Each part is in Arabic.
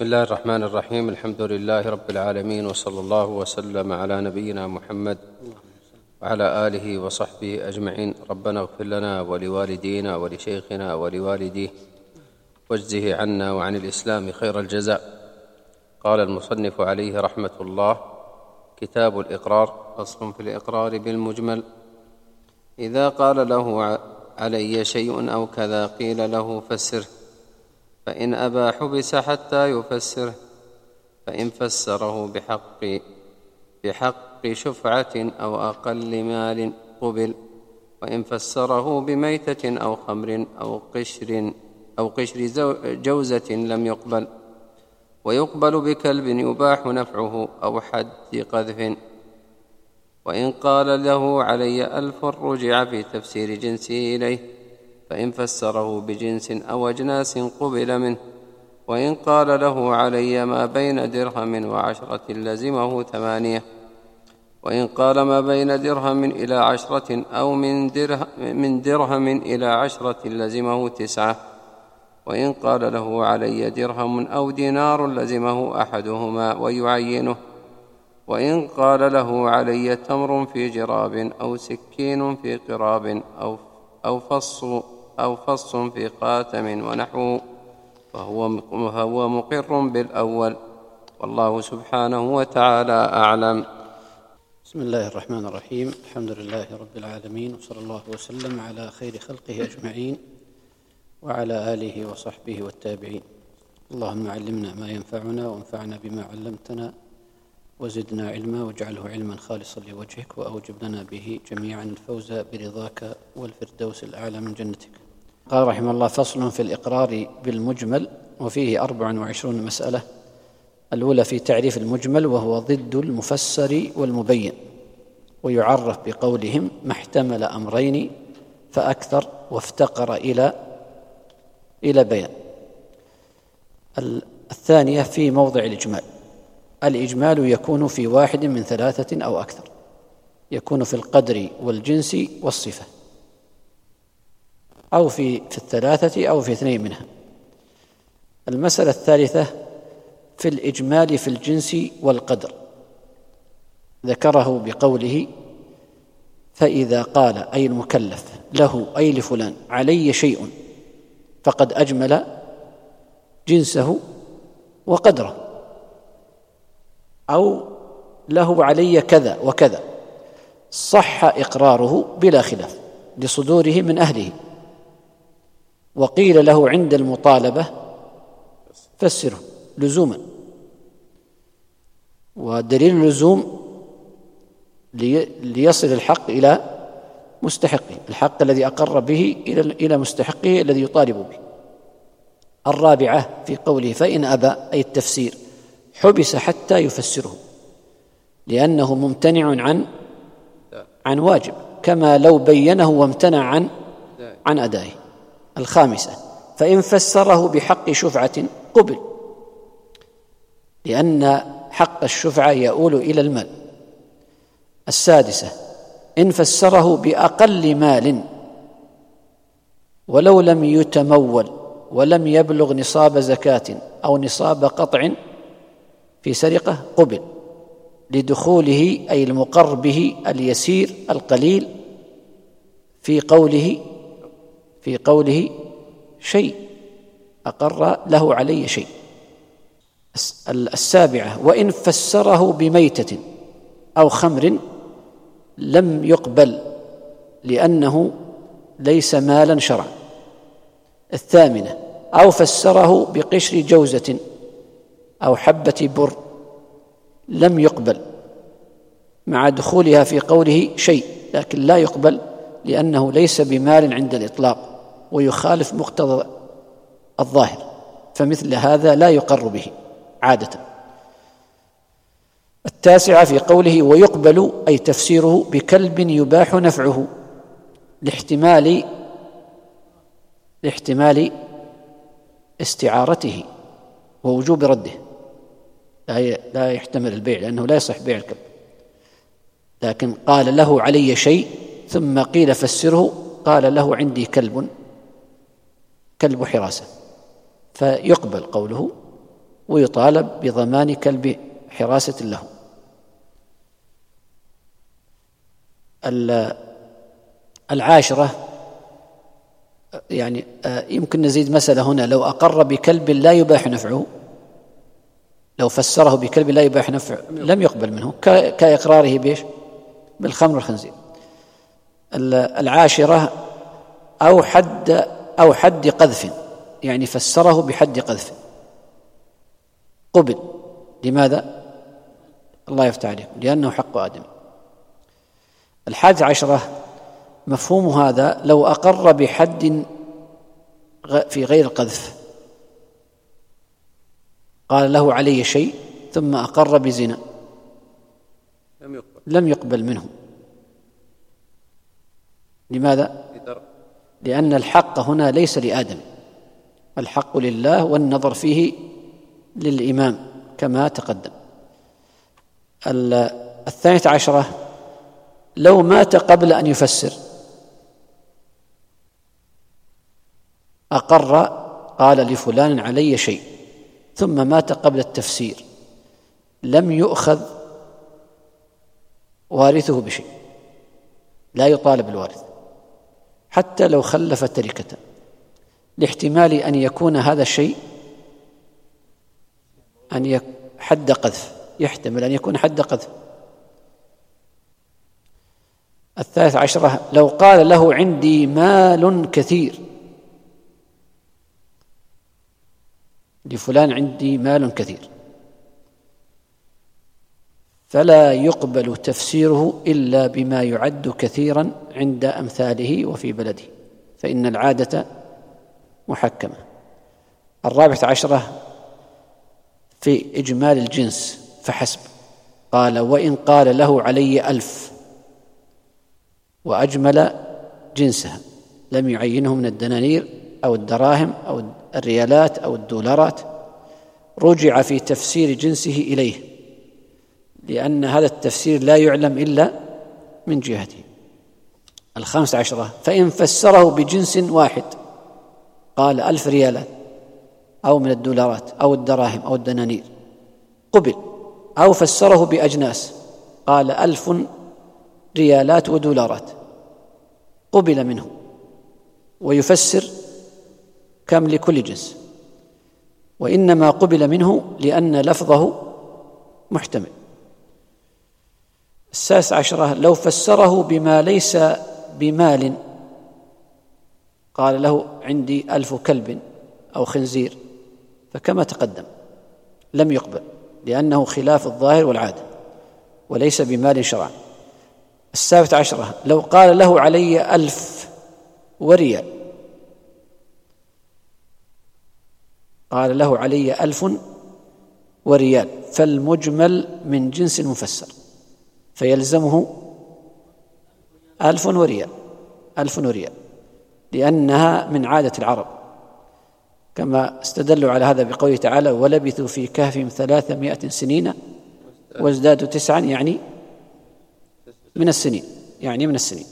بسم الله الرحمن الرحيم. الحمد لله رب العالمين، وصلى الله وسلم على نبينا محمد وعلى آله وصحبه أجمعين. ربنا اغفر لنا ولوالدينا ولشيخنا ولوالديه واجزه عنا وعن الإسلام خير الجزاء. قال المصنف عليه رحمة الله: كتاب الإقرار. فصل في الإقرار بالمجمل: إذا قال له علي شيء أو كذا قيل له فسره، فإن أبى حبس حتى يفسره، فإن فسره بحق شفعة أو أقل مال قبل، وإن فسره بميتة أو خمر أو قشر جوزة لم يقبل، ويقبل بكلب يباح نفعه أو حد قذف. وإن قال له علي 1000 رجع في تفسير جنسه إليه، فإن فسره بجنس أو أجناس قبل منه. وإن قال له علي ما بين درهم و10 لزمه 8، وإن قال ما بين درهم إلى 10 أو من درهم إلى 10 لزمه 9، وإن قال له علي درهم أو دينار لزمه أحدهما ويعينه. وإن قال له علي تمر في جراب أو سكين في قراب أو فص في خاتم ونحوه، فهو مقر بالأول، والله سبحانه وتعالى أعلم. بسم الله الرحمن الرحيم. الحمد لله رب العالمين، وصلى الله وسلم على خير خلقه أجمعين وعلى آله وصحبه والتابعين. اللهم علمنا ما ينفعنا وانفعنا بما علمتنا وزدنا علما، واجعله علما خالصا لوجهك، وأوجب لنا به جميعا الفوز برضاك والفردوس الأعلى من جنتك. قال رحمه الله: فصل في الإقرار بالمجمل، وفيه 24 مسألة. الأولى في تعريف المجمل، وهو ضد المفسر والمبين، ويعرف بقولهم ما احتمل أمرين فأكثر وافتقر إلى بيان. الثانية في موضع الإجمال. الإجمال يكون في واحد من 3 أو أكثر، يكون في القدر والجنس والصفة، أو في 3 أو في 2 منها. المسألة الثالثة في الإجمال في الجنس والقدر، ذكره بقوله: فإذا قال أي المكلف له أي لفلان علي شيء فقد أجمل جنسه وقدره، أو له علي كذا وكذا، صح إقراره بلا خلاف لصدوره من أهله. وقيل له عند المطالبة فسره لزوما، ودليل اللزوم ليصل الحق إلى مستحقه، الحق الذي أقر به إلى مستحقه الذي يطالب به. الرابعة في قوله: فإن أبى أي التفسير حبس حتى يفسره، لأنه ممتنع عن واجب، كما لو بينه وامتنع عن أدائه. الخامسة: فإن فسره بحق شفعة قبل، لأن حق الشفعة يؤول إلى المال. السادسة: إن فسره بأقل مال ولو لم يتمول ولم يبلغ نصاب زكاة أو نصاب قطع في سرقة قبل، لدخوله أي المقر به اليسير القليل في قوله شيء، أقر له علي شيء. السابعة: وإن فسره بميتة أو خمر لم يقبل، لأنه ليس مالا شرعا. الثامنة: أو فسره بقشر جوزة أو حبة بر لم يقبل، مع دخولها في قوله شيء، لكن لا يقبل لأنه ليس بمال عند الإطلاق ويخالف مقتضى الظاهر، فمثل هذا لا يقر به عادة. التاسعة في قوله: ويقبل أي تفسيره بكلب يباح نفعه، لاحتمال استعارته ووجوب رده، لا يحتمل البيع لأنه لا يصح بيع الكلب. لكن قال له علي شيء ثم قيل فسره، قال له عندي كلب حراسة، فيقبل قوله ويطالب بضمان كلب حراسة له. العاشرة يعني يمكن نزيد مسألة هنا، لو أقر بكلب لا يباح نفعه، لو فسره بكلب لا يباح نفعه لم يقبل منه، كإقراره بيش بالخمر والخنزير. العاشرة أو حد قذف، يعني فسره بحد قذف قبل. لماذا؟ الله يفتح عليكم، لأنه حق آدم. 11 مفهوم هذا لو أقر بحد في غير القذف، قال له علي شيء ثم أقر بزنا لم يقبل منه. لماذا؟ لأن الحق هنا ليس لآدم، الحق لله، والنظر فيه للإمام كما تقدم. 12 لو مات قبل أن يفسر، أقر قال لفلان علي شيء ثم مات قبل التفسير، لم يؤخذ وارثه بشيء، لا يطالب الوارث حتى لو خلف تركة، لاحتمال أن يكون هذا الشيء حد قذف، يحتمل أن يكون حد قذف. 13 لو قال له عندي مال كثير، لفلان عندي مال كثير، فلا يقبل تفسيره إلا بما يعد كثيرا عند أمثاله وفي بلده، فإن العادة محكمة. 14 في إجمال الجنس فحسب، قال وإن قال له علي 1000 وأجمل جنسها، لم يعينه من الدنانير أو الدراهم أو الريالات أو الدولارات، رجع في تفسير جنسه إليه، لأن هذا التفسير لا يعلم إلا من جهته. 15 فإن فسره بجنس واحد، قال 1000 ريالات أو من الدولارات أو الدراهم أو الدنانير، قبل. أو فسره بأجناس، قال 1000 ريالات ودولارات، قبل منه، ويفسر كم لكل جنس، وإنما قبل منه لأن لفظه محتمل. 16 لو فسره بما ليس بمال، قال له عندي 1000 كلب أو خنزير، فكما تقدم لم يقبل، لأنه خلاف الظاهر والعادة وليس بمال شرعا. 17 لو قال له علي 1000 وريال، قال له علي 1000 وريال، فالمجمل من جنس المفسر، فيلزمه 1000 وريال، 1000 وريال، لأنها من عادة العرب، كما استدلوا على هذا بقوله تعالى ولبثوا في كهفهم 300 سنين وازدادوا 9، يعني من السنين، يعني من السنين.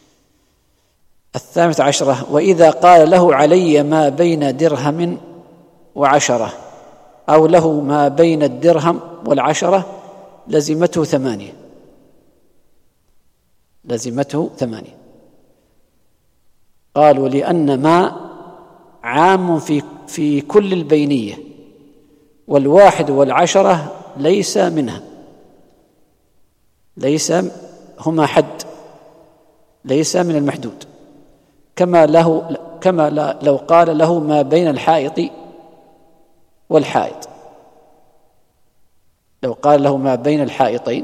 18 وإذا قال له علي ما بين درهم و10 أو له ما بين الدرهم و10 لزمته 8، لزمته 8. قالوا لأن ما عام في كل البينية، وال1 وال10 ليس منها، ليس هما حد، ليس من المحدود. كما لو قال له ما بين الحائط والحائط، لو قال له ما بين الحائطين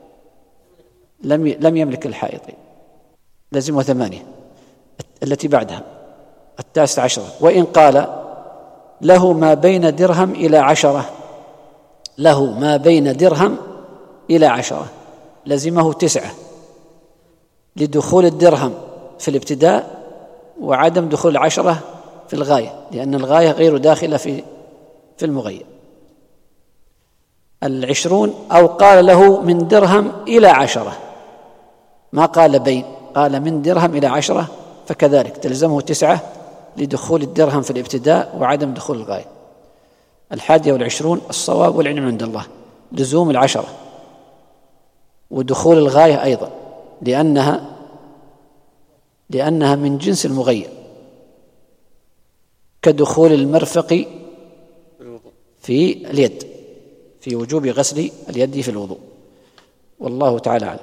لم يملك الحائطين، لازمه 8. التي بعدها 19 وإن قال له ما بين درهم إلى 10، له ما بين درهم إلى 10 لزمه 9، لدخول الدرهم في الابتداء وعدم دخول 10 في الغاية، لأن الغاية غير داخلة في المغير. 20 أو قال له من درهم إلى 10، ما قال بين، قال من درهم إلى 10، فكذلك تلزمه 9 لدخول الدرهم في الابتداء وعدم دخول الغاية. 21 الصواب والعلم عند الله، لزوم 10 ودخول الغاية أيضا، لأنها من جنس المغير، كدخول المرفق في اليد، في وجوب غسل اليد في الوضوء. والله تعالى أعلم.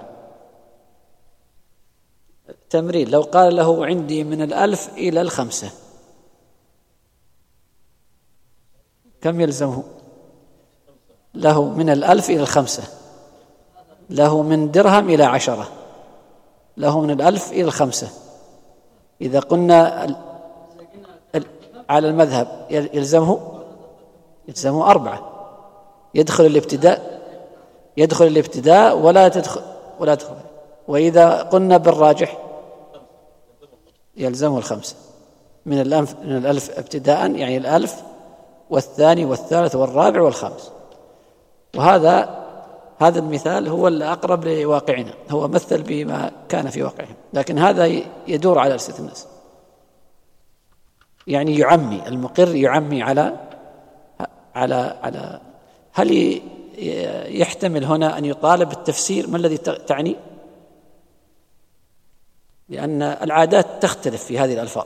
تمرين: لو قال له عندي من 1000 إلى 5 كم يلزمه؟ له من 1000 إلى 5، له من درهم إلى 10، له من 1000 إلى 5. إذا قلنا على المذهب يلزمه 4. يدخل الابتداء ولا تدخل. وإذا قلنا بالراجح يلزمه 5 من 1000 ابتداء، يعني 1000 والثاني والثالث والرابع والخامس. وهذا المثال هو الأقرب لواقعنا، هو مثل بما كان في واقعهم، لكن هذا يدور على ألسنة الناس، يعني يعمي، المقر يعمي على هل يحتمل هنا أن يطالب بالتفسير ما الذي تعني؟ لأن العادات تختلف في هذه الألفاظ،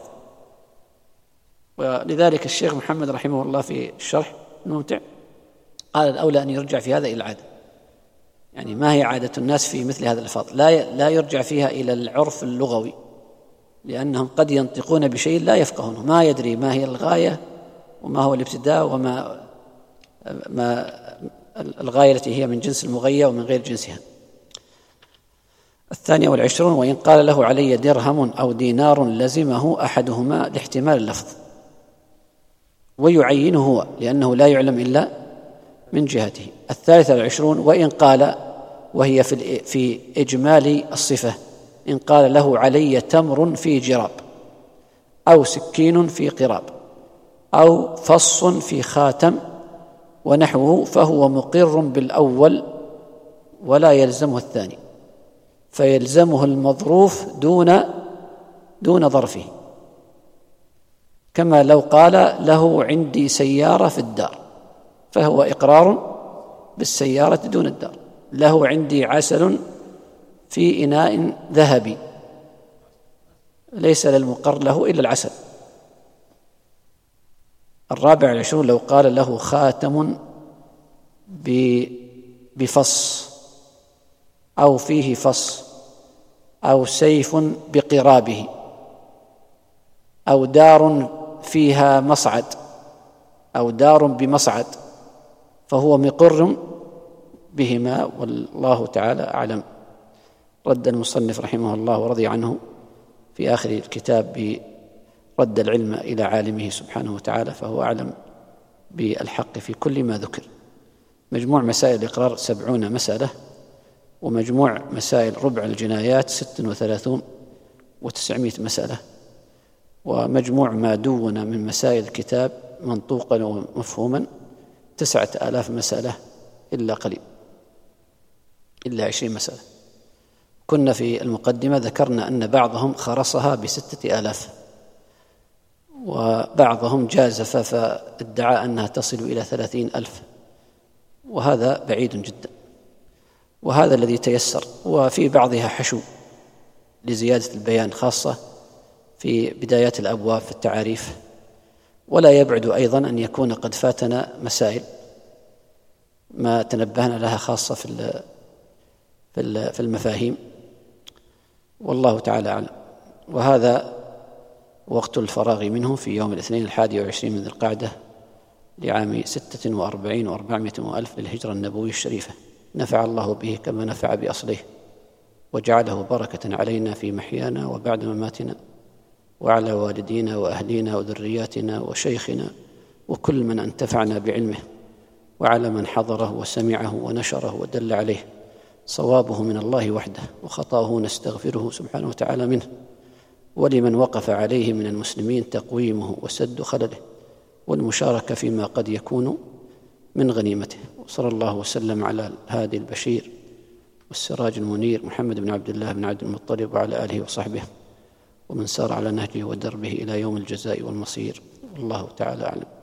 ولذلك الشيخ محمد رحمه الله في الشرح الممتع قال الأولى أن يرجع في هذا إلى العادة، يعني ما هي عادة الناس في مثل هذه الألفاظ، لا يرجع فيها إلى العرف اللغوي، لأنهم قد ينطقون بشيء لا يفقهونه، ما يدري ما هي الغاية وما هو الابتداء وما الغاية التي هي من جنس المغية ومن غير جنسها. 22 وإن قال له علي درهم أو دينار لزمه أحدهما لاحتمال اللفظ، ويعينه هو لأنه لا يعلم إلا من جهته. 23 وإن قال، وهي في إجمال الصفة، إن قال له علي تمر في جراب، أو سكين في قراب، أو فص في خاتم ونحوه، فهو مقر بالأول ولا يلزمه الثاني، فيلزمه المظروف دون ظرفه، كما لو قال له عندي سيارة في الدار، فهو إقرار بالسيارة دون الدار. له عندي عسل في إناء ذهبي، ليس للمقر له إلا العسل. 24 لو قال له خاتم بفص أو فيه فص، أو سيف بقرابه، أو دار فيها مصعد، أو دار بمصعد، فهو مقر بهما، والله تعالى أعلم. رد المصنف رحمه الله ورضي عنه في آخر الكتاب برد العلم إلى عالمه سبحانه وتعالى، فهو أعلم بالحق في كل ما ذكر. مجموع مسائل الإقرار 70 مسألة، ومجموع مسائل ربع الجنايات 36 و900 مسألة، ومجموع ما دون من مسائل الكتاب منطوقا ومفهوما 9000 مسألة إلا قليل، إلا 20 مسألة. كنا في المقدمة ذكرنا أن بعضهم خرصها ب6000، وبعضهم جازف فادعى أنها تصل إلى 30,000، وهذا بعيد جدا، وهذا الذي تيسر. وفي بعضها حشو لزيادة البيان، خاصة في بدايات الأبواب في التعاريف. ولا يبعد أيضا أن يكون قد فاتنا مسائل ما تنبهنا لها، خاصة في المفاهيم، والله تعالى أعلم. وهذا وقت الفراغ منه في يوم الاثنين 21 من ذي القعدة لعام 46 و400 وألف للهجرة النبوية الشريفة، نفع الله به كما نفع بأصله، وجعله بركة علينا في محيانا وبعد مماتنا، وعلى والدينا وأهلينا وذرياتنا وشيخنا وكل من انتفعنا بعلمه، وعلى من حضره وسمعه ونشره ودل عليه. صوابه من الله وحده، وخطاه نستغفره سبحانه وتعالى منه، ولمن وقف عليه من المسلمين تقويمه وسد خلله، والمشاركة فيما قد يكون من غنيمته. وصلى الله وسلم على الهادي البشير والسراج المنير محمد بن عبد الله بن عبد المطلب، وعلى آله وصحبه ومن سار على نهجه ودربه إلى يوم الجزاء والمصير، والله تعالى أعلم.